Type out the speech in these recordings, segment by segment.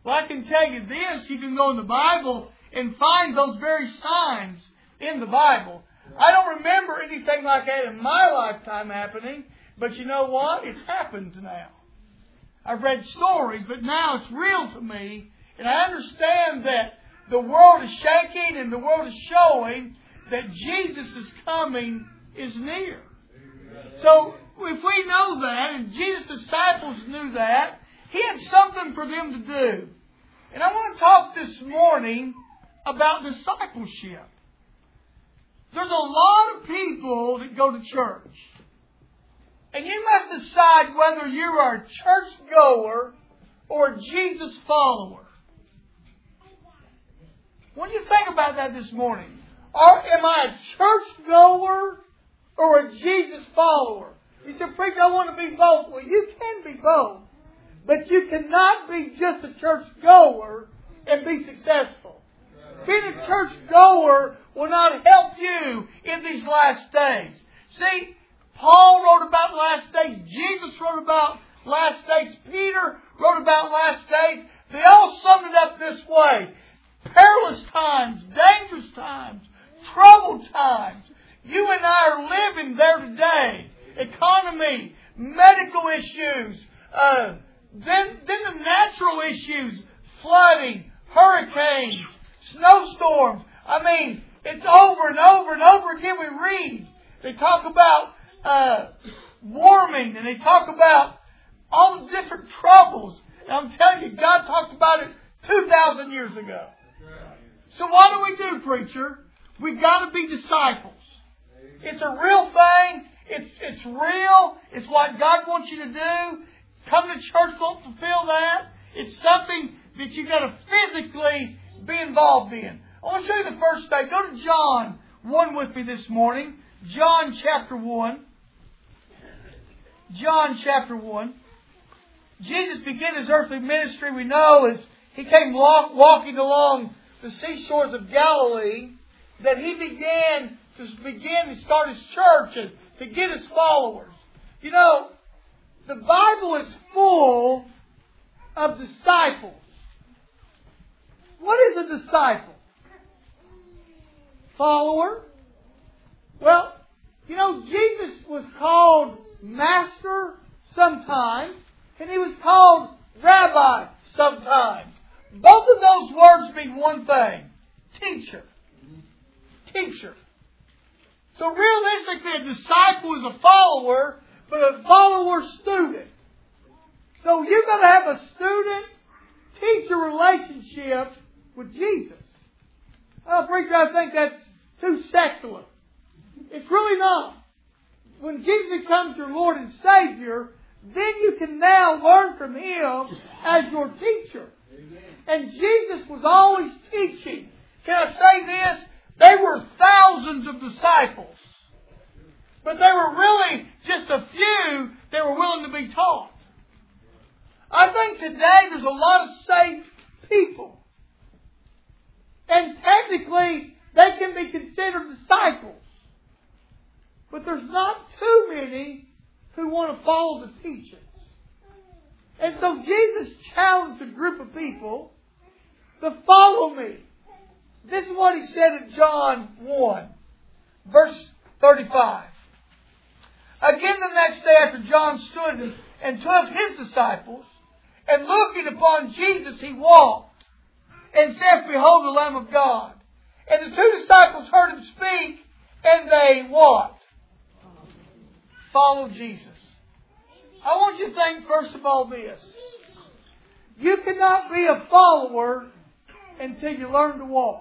Well, I can tell you this. You can go in the Bible and find those very signs in the Bible. I don't remember anything like that in my lifetime happening. But you know what? It's happened now. I've read stories, but now it's real to me. And I understand that the world is shaking and the world is showing that Jesus' coming is near. So if we know that, and Jesus' disciples knew that, He had something for them to do. And I want to talk this morning about discipleship. There's a lot of people that go to church. And you must decide whether you are a churchgoer or a Jesus follower. What do you think about that this morning? Am I a churchgoer or a Jesus follower? You say, preacher, I want to be both. Well, you can be both. But you cannot be just a churchgoer and be successful. Being a churchgoer will not help you in these last days. See, Paul wrote about last days. Jesus wrote about last days. Peter wrote about last days. They all summed it up this way. Perilous times, dangerous times, troubled times. You and I are living there today. Economy, medical issues, then the natural issues, flooding, hurricanes, snowstorms. I mean, it's over and over and over again we read. They talk about warming, and they talk about all the different troubles. And I'm telling you, God talked about it 2,000 years ago. So what do we do, preacher? We've got to be disciples. It's a real thing. It's real. It's what God wants you to do. Coming to church won't fulfill that. It's something that you've got to physically be involved in. I want to show you the first thing. Go to John 1 with me this morning. John chapter 1. John chapter 1. Jesus began His earthly ministry, we know, as He came walking along the seashores of Galilee, that He began to start His church and to get His followers. You know, the Bible is full of disciples. What is a disciple? Follower. Well, you know, Jesus was called Master sometimes, and He was called Rabbi sometimes. Both of those words mean one thing. Teacher. Teacher. So realistically, a disciple is a follower, but a follower student. So you've got to have a student-teacher relationship with Jesus. Oh, preacher, I think that's too secular. It's really not. When Jesus becomes your Lord and Savior, then you can now learn from Him as your teacher. And Jesus was always teaching. Can I say this? They were thousands of disciples. But there were really just a few that were willing to be taught. I think today there's a lot of saved people. And technically, they can be considered disciples. But there's not too many who want to follow the teachings. And so Jesus challenged a group of people to follow me. This is what He said in John 1, verse 35. Again the next day after John stood and two of his disciples, and looking upon Jesus he walked, and said, Behold the Lamb of God. And the two disciples heard Him speak, and they what? Followed Jesus. I want you to think first of all this. You cannot be a follower until you learn to walk.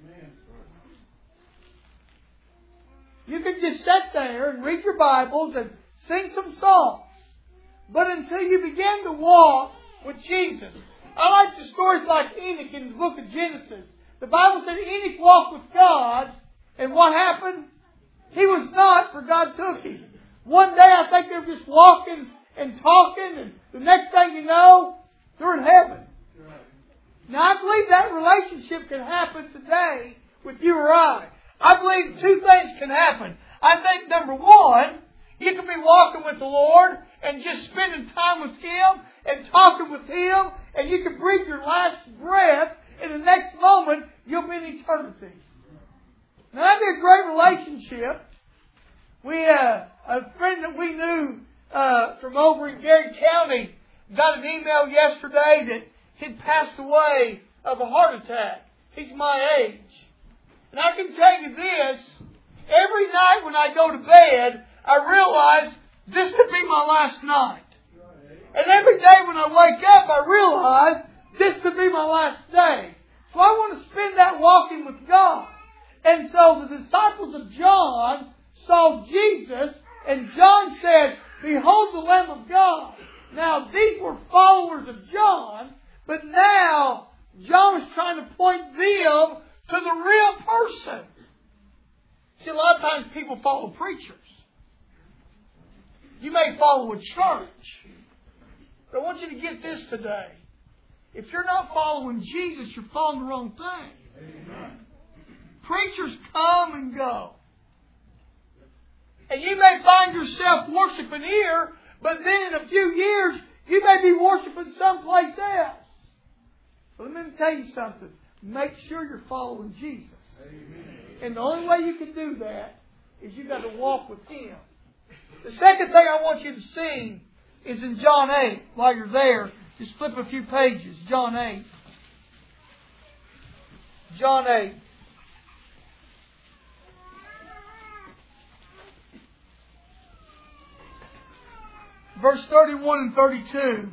You can just sit there and read your Bibles and sing some songs. But until you begin to walk with Jesus. I like the stories like Enoch in the book of Genesis. The Bible said Enoch walked with God. And what happened? He was not, for God took him. One day I think they were just walking and talking. And the next thing you know, they're in heaven. Now I believe that relationship can happen today with you or I. I believe two things can happen. I think number one, you can be walking with the Lord and just spending time with Him and talking with Him and you can breathe your last breath, and the next moment you'll be in eternity. Now that'd be a great relationship. We, a friend that we knew from over in Gary County got an email yesterday that he'd passed away of a heart attack. He's my age. And I can tell you this, every night when I go to bed, I realize this could be my last night. And every day when I wake up, I realize this could be my last day. So I want to spend that walking with God. And so the disciples of John saw Jesus, and John said, "Behold the Lamb of God." Now, these were followers of John, but now John is trying to point them to the real person. See, a lot of times people follow preachers. You may follow a church. But I want you to get this today. If you're not following Jesus, you're following the wrong thing. Amen. Preachers come and go. And you may find yourself worshiping here, but then in a few years, you may be worshiping someplace else. But let me tell you something. Make sure you're following Jesus. Amen. And the only way you can do that is you've got to walk with Him. The second thing I want you to see is in John 8. While you're there, just flip a few pages. John 8. John 8. Verse 31 and 32.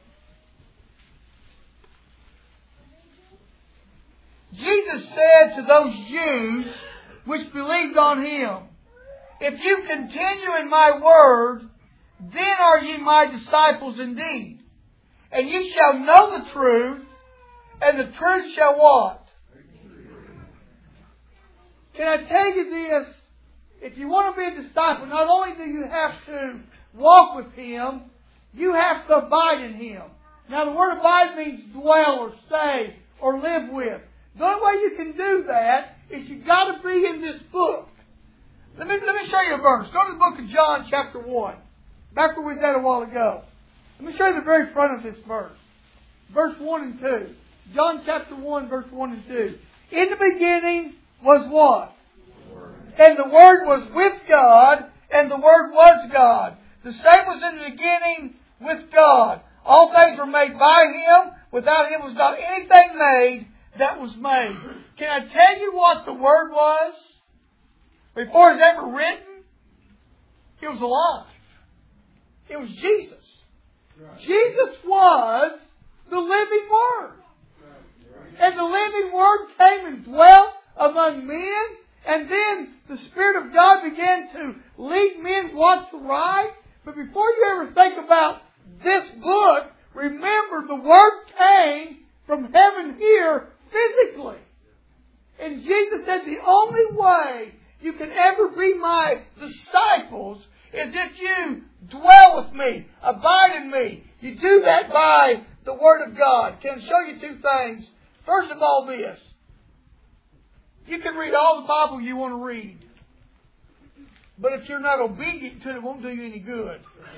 Jesus said to those Jews which believed on Him, "If you continue in my word, then are ye my disciples indeed. And ye shall know the truth, and the truth shall" what? Can I tell you this? If you want to be a disciple, not only do you have to walk with Him, you have to abide in Him. Now the word abide means dwell or stay or live with. The only way you can do that is you've got to be in this book. Let me show you a verse. Go to the book of John chapter 1. Back where we was at a while ago. Let me show you the very front of this verse. Verse 1 and 2. John chapter 1, verse 1 and 2. In the beginning was what? And the Word was with God, and the Word was God. The same was in the beginning with God. All things were made by Him. Without Him was not anything made that was made. Can I tell you what the Word was? Before it was ever written, He was alive. It was Jesus. Right. Jesus was the living Word. Right. And the living Word came and dwelt among men. And then the Spirit of God began to lead men what to write. But before you ever think about this book, remember the Word came from heaven here physically. And Jesus said the only way you can ever be my disciples is if you dwell with me, abide in me. You do that by the Word of God. Can I show you two things? First of all, this. You can read all the Bible you want to read. But if you're not obedient to it, it won't do you any good.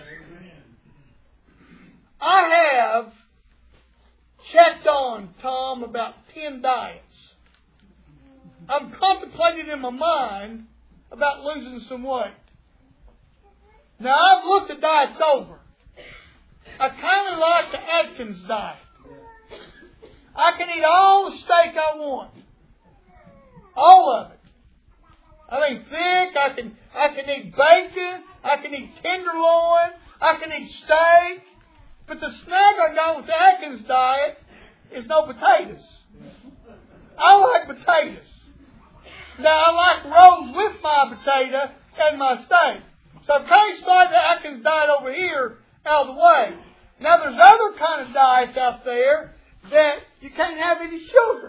I have checked on, Tom, about 10 diets. I'm contemplating in my mind about losing some weight. Now, I've looked the diets over. I kind of like the Atkins diet. I can eat all the steak I want. All of it. I mean, thick. I can eat bacon. I can eat tenderloin. I can eat steak. But the snag I got with the Atkins diet is no potatoes. I like potatoes. Now, I like rolls with my potato and my steak. So I've kind of started the Atkins diet over here out of the way. Now, there's other kind of diets out there that you can't have any sugar.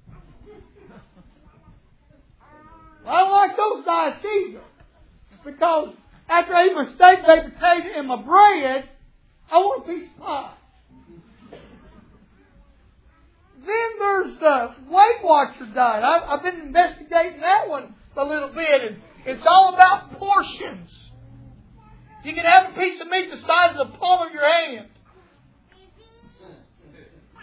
I don't like those diets either. Because after I eat my steak, baked potato, and my bread, I want a piece of pie. Then there's the Weight Watcher diet. I've been investigating that one a little bit, and it's all about portions. You can have a piece of meat the size of the palm of your hand.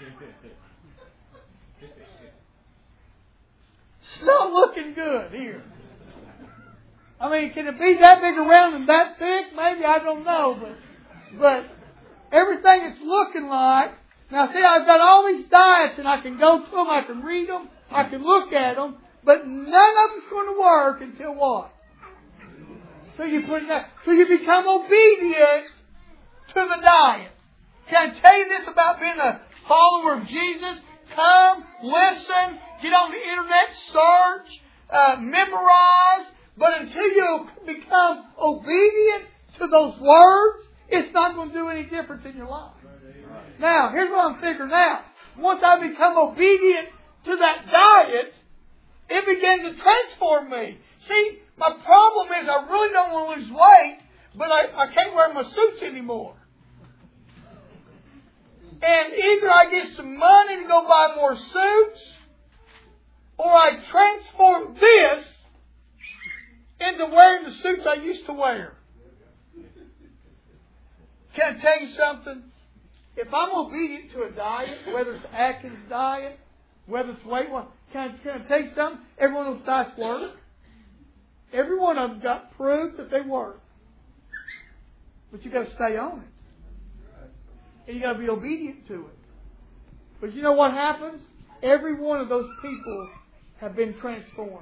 here. I mean, can it be that big around and that thick? Maybe, I don't know. But everything it's looking like. Now see, I've got all these diets and I can go to them, I can read them, I can look at them, but none of them's going to work until what? So you put it that. So you become obedient to the diet. Can I tell you this about being a follower of Jesus? Come, listen, get on the internet, search, memorize, but until you become obedient to those words, it's not going to do any difference in your life. Now, here's what I'm figuring out. Once I become obedient to that diet, it began to transform me. See, my problem is I really don't want to lose weight, but I can't wear my suits anymore. And either I get some money to go buy more suits, or I transform this into wearing the suits I used to wear. Can I tell you something? If I'm obedient to a diet, whether it's Atkins diet, whether it's Weight Watchers, can I tell you something? Every one of those diets work. Every one of them got proof that they work. But you got to stay on it. And you got to be obedient to it. But you know what happens? Every one of those people have been transformed.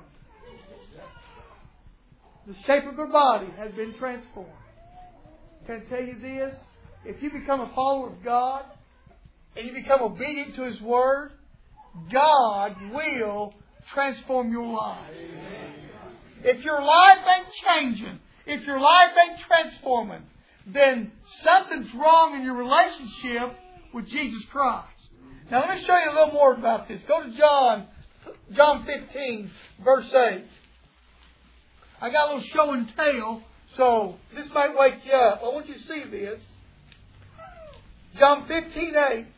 The shape of their body has been transformed. Can I tell you this? If you become a follower of God and you become obedient to His Word, God will transform your life. If your life ain't changing, if your life ain't transforming, then something's wrong in your relationship with Jesus Christ. Now let me show you a little more about this. Go to John 15, verse 8. I got a little show and tell, so this might wake you up. I want you to see this. John 15:8.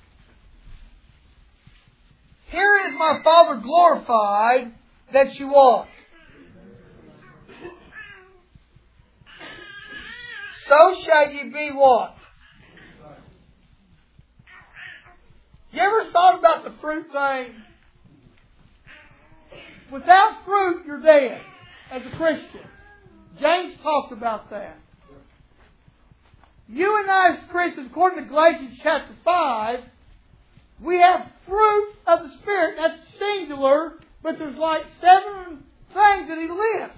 Here is my Father glorified that you walk. So shall ye be what? You ever thought about the fruit thing? Without fruit, you're dead as a Christian. James talked about that. You and I as Christians, according to Galatians chapter 5, we have fruit of the Spirit. That's singular, but there's like 7 things that he lists.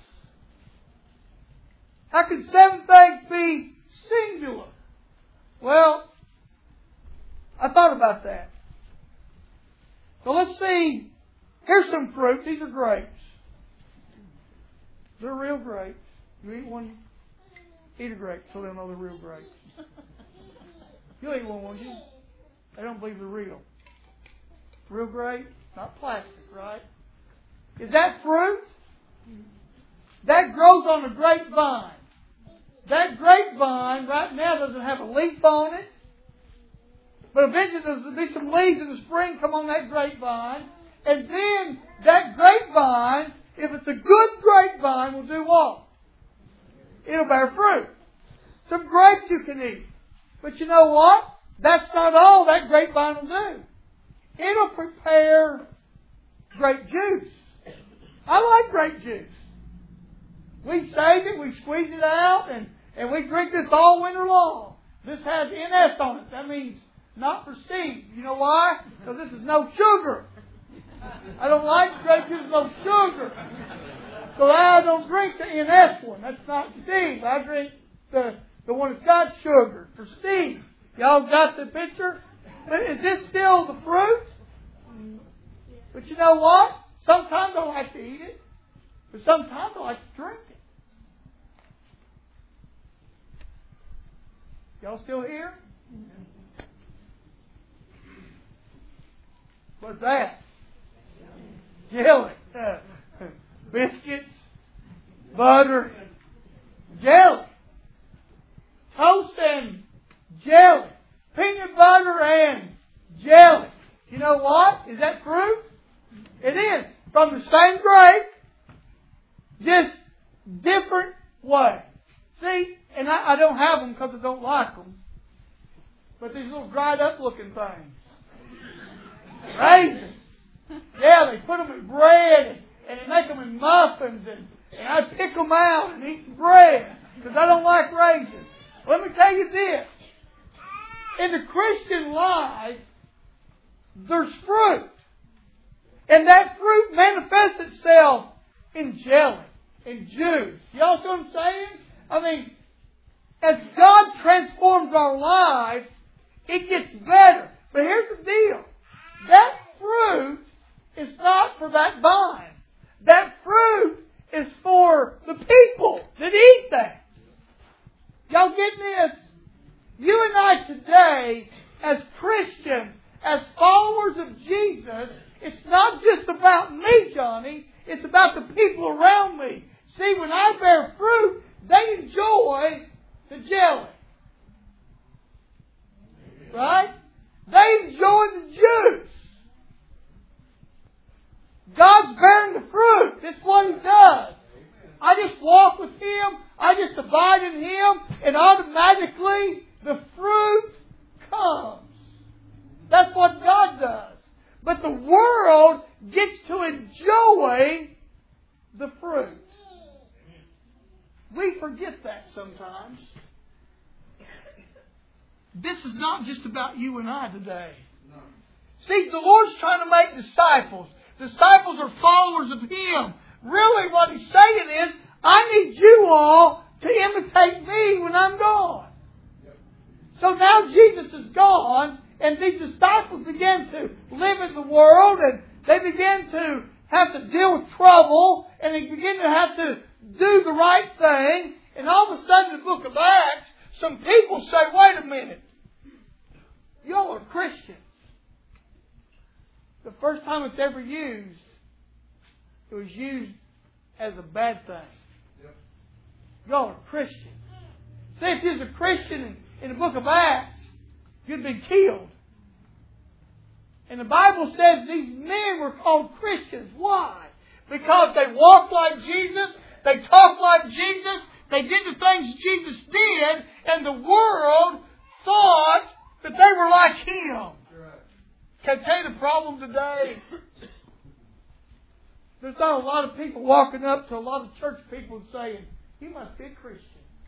How can 7 things be singular? Well, I thought about that. So let's see. Here's some fruit. These are grapes. They're real grapes. You eat one, eat a grape so they'll know they're real grapes. You'll eat one, won't you? They don't believe they're real. Real grape, not plastic, right? Is that fruit? That grows on a grapevine. That grapevine right now doesn't have a leaf on it. But eventually there'll be some leaves in the spring come on that grapevine. And then that grapevine, if it's a good grapevine, will do what? It'll bear fruit. Some grapes you can eat. But you know what? That's not all that grapevine will do. It'll prepare grape juice. I like grape juice. We save it, we squeeze it out, and we drink this all winter long. This has NS on it. That means not for Steve. You know why? Because this is no sugar. I don't like grape juice with no sugar. So I don't drink the NS one. That's not Steve. I drink the one that's got sugar for Steve. Y'all got the picture? But is this still the fruit? But you know what? Sometimes I like to eat it. But sometimes I like to drink it. Y'all still here? What's that? Jelly. Biscuits. Butter. Jelly. Toast and jelly. Peanut butter and jelly. You know what? Is that fruit? It is. From the same grape, just different way. See? And I don't have them because I don't like them. But these little dried up looking things. Raisins. Yeah, they put them in bread and they make them in muffins, and I pick them out and eat the bread because I don't like raisins. Let me tell you this. In the Christian life, there's fruit. And that fruit manifests itself in jelly, in juice. Y'all see what I'm saying? I mean, as God transforms our life, it gets better. But here's the deal. That fruit is not for that vine. That fruit is for the people that eat that. Y'all get this? You and I today, as Christians, as followers of Jesus, it's not just about me, Johnny. It's about the people around me. See, when I bear fruit, they enjoy the jelly. Right? They enjoy the juice. God's bearing the fruit. That's what He does. I just walk with Him. I just abide in Him. And automatically the fruit comes. That's what God does. But the world gets to enjoy the fruit. We forget that sometimes. This is not just about you and I today. See, the Lord's trying to make disciples. Disciples are followers of Him. Really what He's saying is, I need you all to imitate me when I'm gone. So now Jesus is gone, and these disciples began to live in the world, and they began to have to deal with trouble, and they began to have to do the right thing. And all of a sudden in the book of Acts, some people say, wait a minute. Y'all are Christians. The first time it's ever used, it was used as a bad thing. Y'all are Christians. See, if you was a Christian in the book of Acts, you'd been killed. And the Bible says these men were called Christians. Why? Because they walked like Jesus, they talked like Jesus, they did the things Jesus did, and the world thought that they were like Him. Can I tell you the problem today? There's not a lot of people walking up to a lot of church people and saying, you must be a Christian.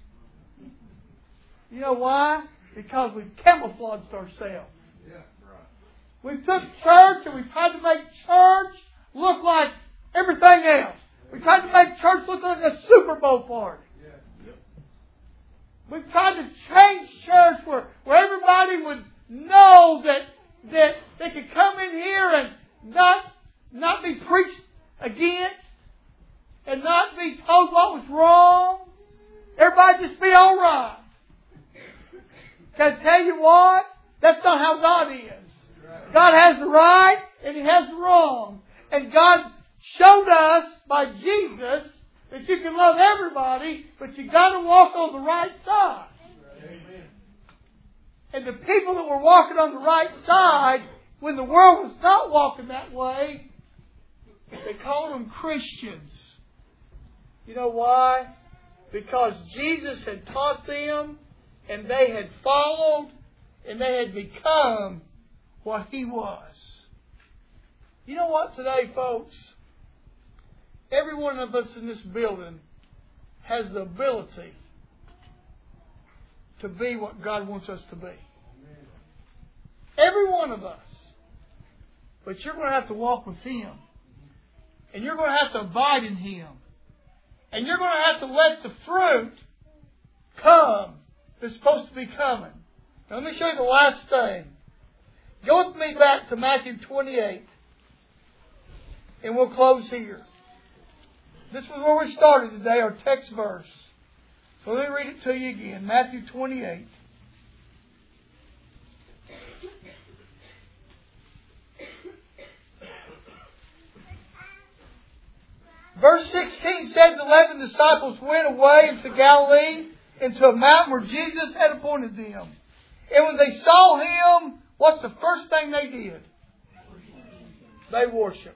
You know why? Because we've camouflaged ourselves. We took church and we tried to make church look like everything else. We tried to make church look like a Super Bowl party. We tried to change church where everybody would know that they could come in here and not be preached against and not be told what was wrong. Everybody just be all right. Can I tell you what? That's not how God is. God has the right and He has the wrong. And God showed us by Jesus that you can love everybody, but you got to walk on the right side. Amen. And the people that were walking on the right side, when the world was not walking that way, they called them Christians. You know why? Because Jesus had taught them, and they had followed, and they had become what He was. You know what today, folks? Every one of us in this building has the ability to be what God wants us to be. Every one of us. But you're going to have to walk with Him. And you're going to have to abide in Him. And you're going to have to let the fruit come that's supposed to be coming. Now, let me show you the last thing. Go with me back to Matthew 28. And we'll close here. This was where we started today, our text verse. So let me read it to you again. Matthew 28. Verse 16 said the 11 disciples went away into Galilee, into a mountain where Jesus had appointed them. And when they saw Him, what's the first thing they did? They worshipped.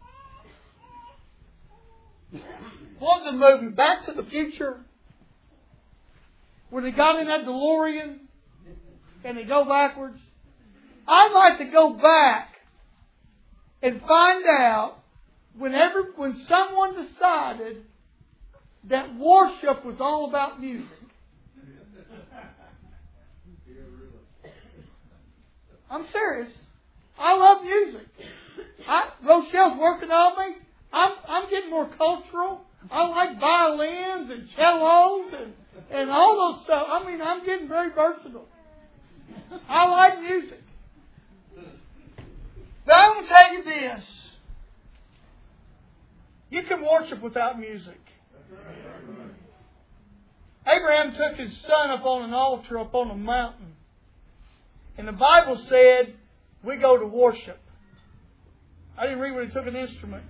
What was the movie? Back to the Future? Where they got in that DeLorean and they go backwards? I'd like to go back and find out when someone decided that worship was all about music. I'm serious. I love music. Rochelle's working on me. I'm getting more cultural. I like violins and cellos and all those stuff. I mean, I'm getting very versatile. I like music. But I'm going to tell you this. You can worship without music. Abraham took his son up on an altar up on a mountain. And the Bible said, we go to worship. I didn't read when he took an instrument.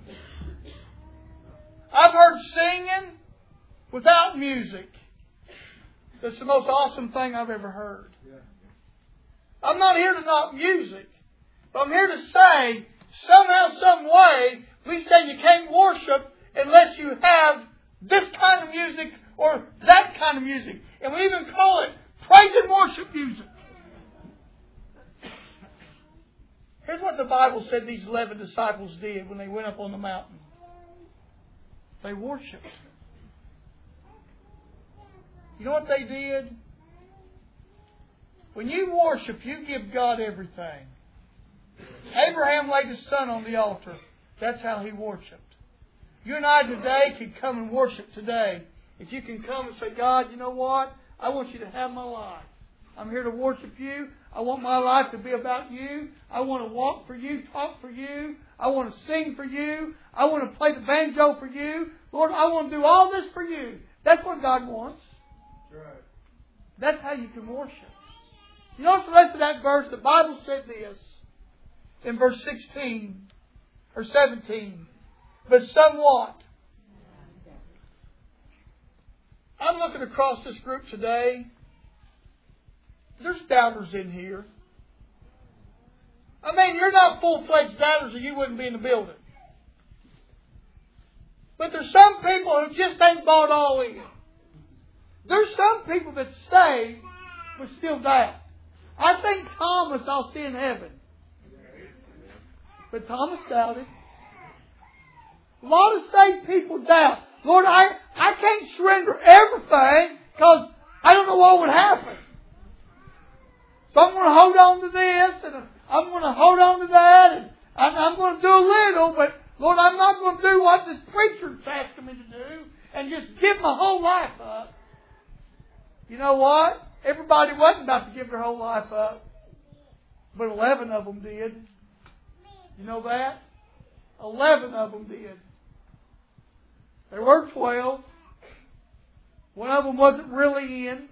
I've heard singing without music. That's the most awesome thing I've ever heard. I'm not here to knock music. But I'm here to say, somehow, some way, we say you can't worship unless you have this kind of music or that kind of music. And we even call it praise and worship music. Here's what the Bible said these 11 disciples did when they went up on the mountain. They worshiped. You know what they did? When you worship, you give God everything. Abraham laid his son on the altar. That's how he worshiped. You and I today can come and worship today. If you can come and say, God, you know what? I want you to have my life. I'm here to worship you. I want my life to be about you. I want to walk for you, talk for you. I want to sing for you. I want to play the banjo for you. Lord, I want to do all this for you. That's what God wants. That's right. That's how you can worship. You notice the rest of that verse. The Bible said this in verse 16 or 17. But somewhat. I'm looking across this group today. There's doubters in here. I mean, you're not full-fledged doubters or you wouldn't be in the building. But there's some people who just ain't bought all in. There's some people that say, but still doubt. I think Thomas I'll see in heaven. But Thomas doubted. A lot of saved people doubt. Lord, I can't surrender everything because I don't know what would happen. So I'm going to hold on to this and I'm going to hold on to that and I'm going to do a little, but Lord, I'm not going to do what this preacher's asking me to do and just give my whole life up. You know what? Everybody wasn't about to give their whole life up. But 11 of them did. You know that? 11 of them did. There were 12. One of them wasn't really in.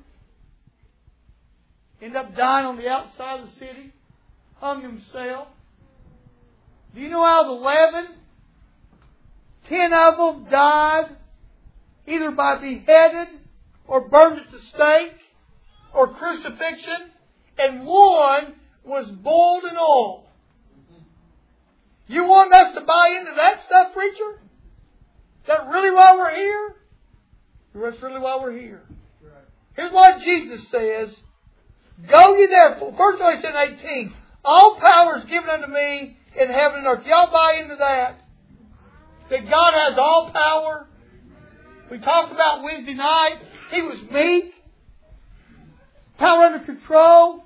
Ended up dying on the outside of the city. Hung himself. Do you know out of 11, 10 of them died either by beheaded or burned at the stake or crucifixion, and one was boiled in oil. You want us to buy into that stuff, preacher? Is that really why we're here? That's really why we're here. Here's what Jesus says. Go ye therefore. First of all, he said in 18, all power is given unto me in heaven and earth. Y'all buy into that? That God has all power? We talked about Wednesday night. He was meek. Power under control.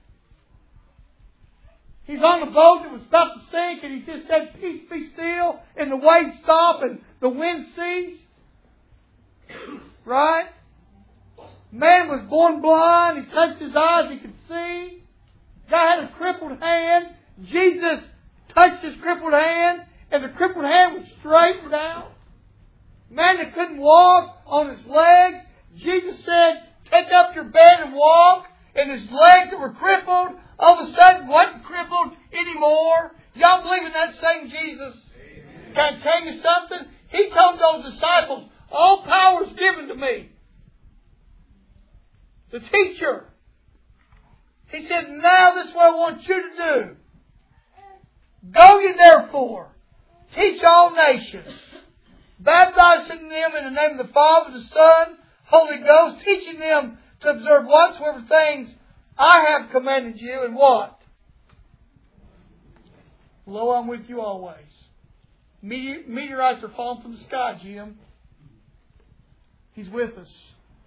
He's on the boat that was about to sink and he just said, peace be still, and the waves stop and the wind ceased. Right? Man was born blind. He touched his eyes. He could see. Guy had a crippled hand. Jesus touched his crippled hand and the crippled hand was straightened out. Man that couldn't walk on his legs. Jesus said, take up your bed and walk. And his legs that were crippled all of a sudden wasn't crippled anymore. Y'all believe in that same Jesus? Amen. Can I tell you something? He told those disciples, all power is given to me. The teacher. He said, now this is what I want you to do. Go ye therefore, teach all nations, baptizing them in the name of the Father, the Son, Holy Ghost, teaching them to observe whatsoever things I have commanded you, and what? Lo, I'm with you always. meteorites are falling from the sky, Jim. He's with us.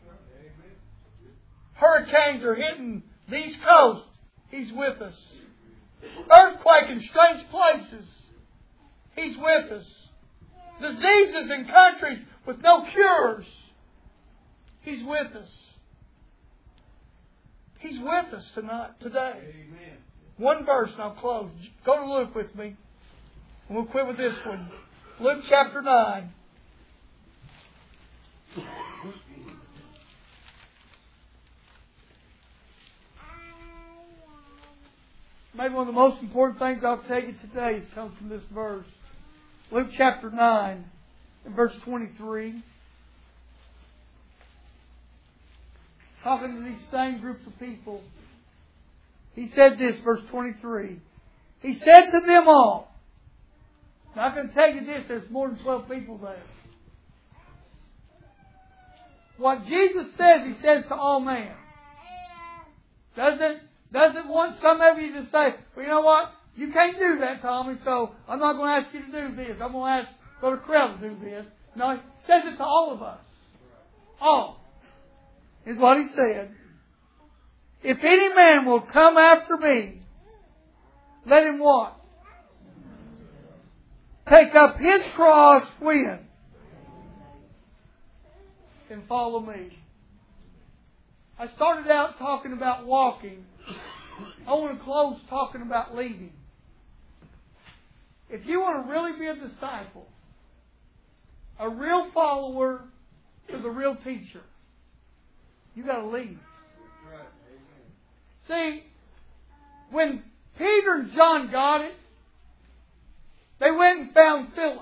Hurricanes are hitting the East Coast. He's with us. Earthquake in strange places. He's with us. Diseases in countries with no cures. He's with us. He's with us today. Amen. One verse and I'll close. Go to Luke with me. And we'll quit with this one. Luke chapter 9. Maybe one of the most important things I'll tell you today comes from this verse. Luke chapter 9 and verse 23. Talking to these same groups of people. He said this, verse 23. He said to them all. Now I can tell you this, there's more than 12 people there. What Jesus says, He says to all men. Doesn't want some of you to say, well, you know what? You can't do that, Tommy, so I'm not going to ask you to do this. I'm going to ask Brother Krell to do this. No, He says it to all of us. All. Is what He said. If any man will come after me, let him what? Take up his cross when? And follow me. I started out talking about walking. I want to close talking about leading. If you want to really be a disciple, a real follower to the real teacher, you got to lead. See, when Peter and John got it, they went and found Philip.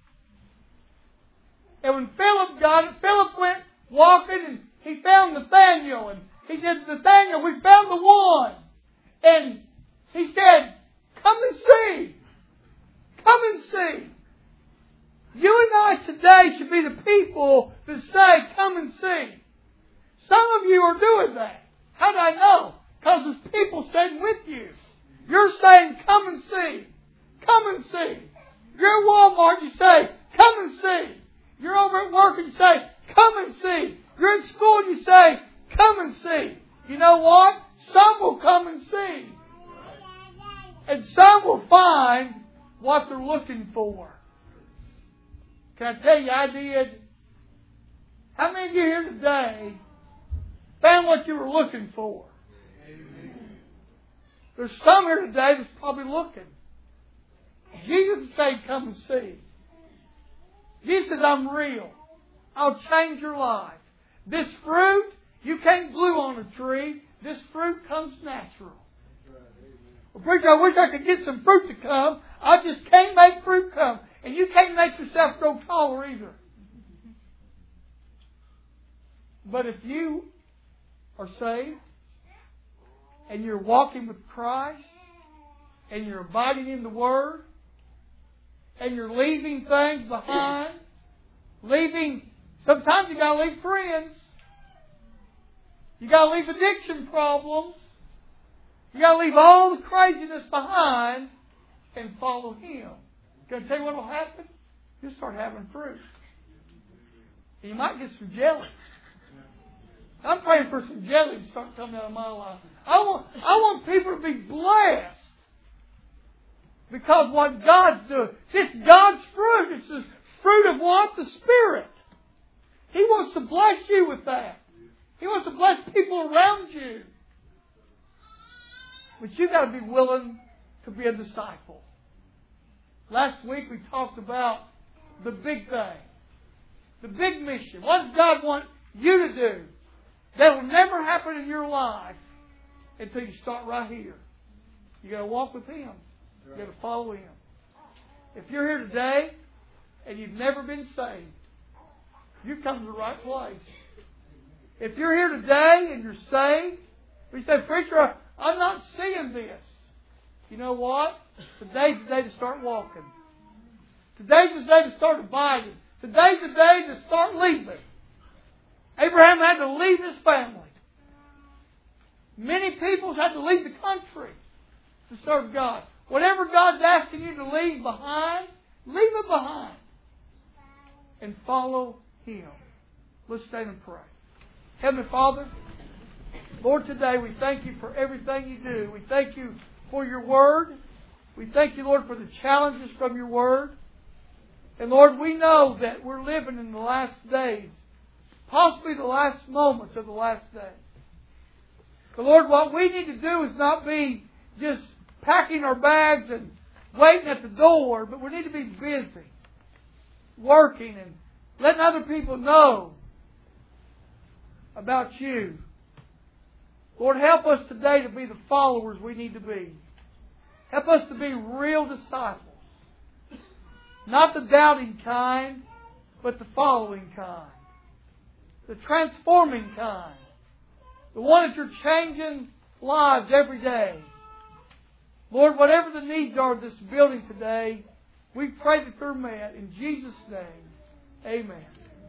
And when Philip got it, Philip went walking and he found Nathanael. And he said, Nathanael, we found the one. And he said, come and see. Come and see. You and I today should be the people that say, come and see. Some of you are doing that. How do I know? Because there's people sitting with you. You're saying, come and see. Come and see. You're at Walmart, you say, come and see. You're over at work and you say, come and see. You're in school and you say, come and see. You know what? Some will come and see. And some will find what they're looking for. Can I tell you, I did. How many of you here today found what you were looking for? There's some here today that's probably looking. Jesus said, come and see. Jesus said, I'm real. I'll change your life. This fruit, you can't glue on a tree. This fruit comes natural. Well, preacher, I wish I could get some fruit to come. I just can't make fruit come. And you can't make yourself grow taller either. But if you are saved, and you're walking with Christ, and you're abiding in the Word, and you're leaving things behind, sometimes you got to leave friends. You got to leave addiction problems. You got to leave all the craziness behind and follow Him. Can I tell you what will happen? You'll start having fruit. You might get some jelly. I'm praying for some jelly to start coming out of my life. I want people to be blessed. Because what God's doing, it's God's fruit. It's the fruit of what? The Spirit. He wants to bless you with that. He wants to bless people around you. But you've got to be willing to be a disciple. Last week we talked about the big thing. The big mission. What does God want you to do? That will never happen in your life until you start right here. You got to walk with Him. You got to follow Him. If you're here today and you've never been saved, you've come to the right place. If you're here today and you're saved, you say, preacher, I'm not seeing this. You know what? Today's the day to start walking. Today's the day to start abiding. Today's the day to start leaving. Abraham had to leave his family. Many people had to leave the country to serve God. Whatever God's asking you to leave behind, Leave it behind and follow Him. Let's stand and pray. Heavenly Father, Lord, today we thank You for everything You do. We thank You for Your Word. We thank You, Lord, for the challenges from Your Word. And Lord, we know that we're living in the last days, possibly the last moments of the last days. But Lord, what we need to do is not be just packing our bags and waiting at the door, but we need to be busy, working and letting other people know about You. Lord, help us today to be the followers we need to be. Help us to be real disciples. Not the doubting kind, but the following kind. The transforming kind. The one that You're changing lives every day. Lord, whatever the needs are of this building today, we pray that they're met. In Jesus' name, amen.